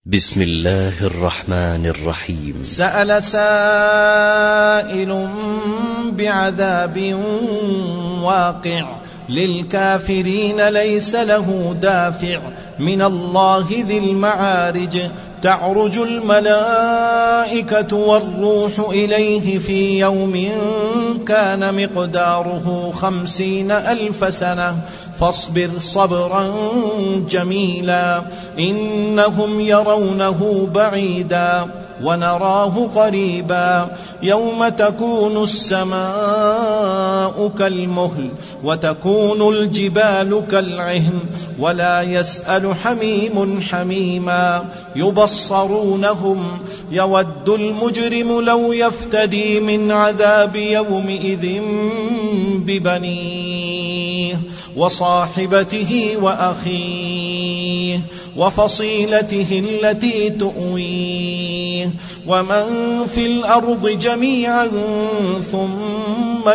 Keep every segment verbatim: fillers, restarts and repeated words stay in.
بسم الله الرحمن الرحيم. سأل سائل بعذاب واقع للكافرين ليس له دافع من الله ذي المعارج تعرج الملائكة والروح إليه في يوم كان مقداره خمسين ألف سنة فاصبر صبرا جميلا إنهم يرونه بعيدا ونراه قريبا يوم تكون السماء كالمهل وتكون الجبال كالعهن ولا يسأل حميم حميما يبصرونهم يود المجرم لو يفتدي من عذاب يومئذ ببنيه وصاحبته وأخيه وفصيلته التي تؤويه ومن في الأرض جميعا ثم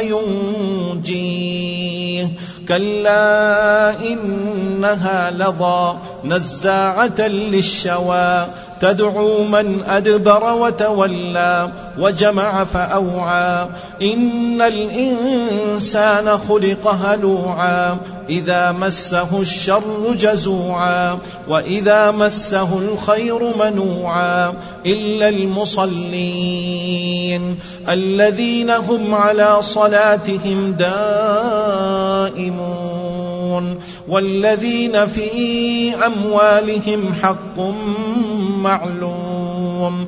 ينجيه كلا إنها لظى نزاعة للشوى تدعو من أدبر وتولى وجمع فأوعى إن الإنسان خلق هلوعا إذا مسه الشر جزوعا وإذا مسه الخير منوعا إلا المصلين الذين هم على صلاتهم دائمون والذين في أموالهم حق معلوم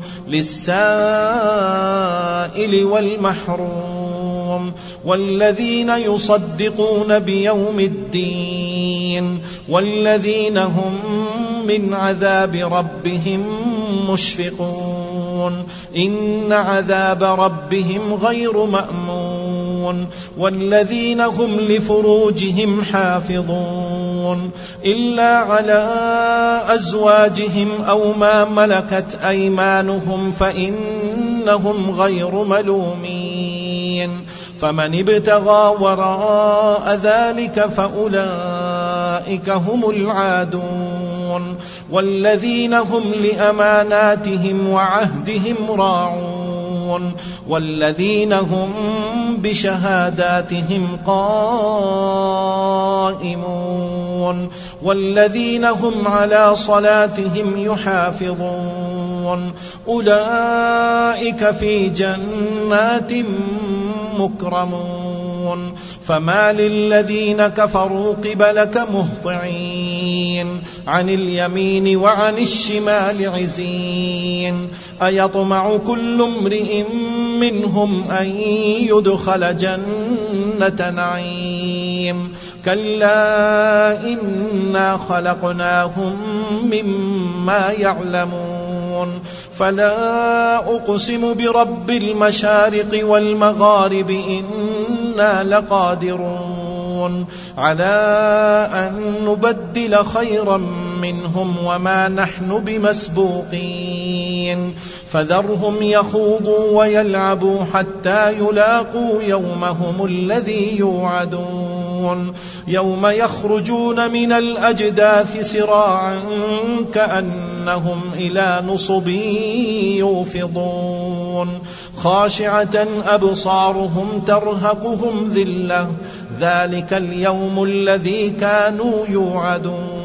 للسائل والمحروم والذين يصدقون بيوم الدين والذين هم من عذاب ربهم مشفقون إن عذاب ربهم غير مأمون والذين هم لفروجهم حافظون إلا على أزواجهم أو ما ملكت أيمانهم فإنهم غير ملومين فمن ابتغى وراء ذلك فأولئك هم العادون والذين هم لأماناتهم وعهدهم راعون والذين هم بشهاداتهم قائمون والذين هم على صلاتهم يحافظون أولئك في جنات مكرمون فما للذين كفروا قبلك مهطعين عن اليمين وعن الشمال عزين أيطمع كل امرئ منهم أن يدخل جنة نعيم كلا إنا خلقناهم مما يعلمون فلا أقسم برب المشارق والمغارب إنا لقادرون على أن نبدل خيرا منهم وما نحن بمسبوقين فذرهم يخوضوا ويلعبوا حتى يلاقوا يومهم الذي يوعدون يوم يخرجون من الأجداث سراعا كأنهم إلى نصب يوفضون خاشعة أبصارهم ترهقهم ذلة ذلك اليوم الذي كانوا يوعدون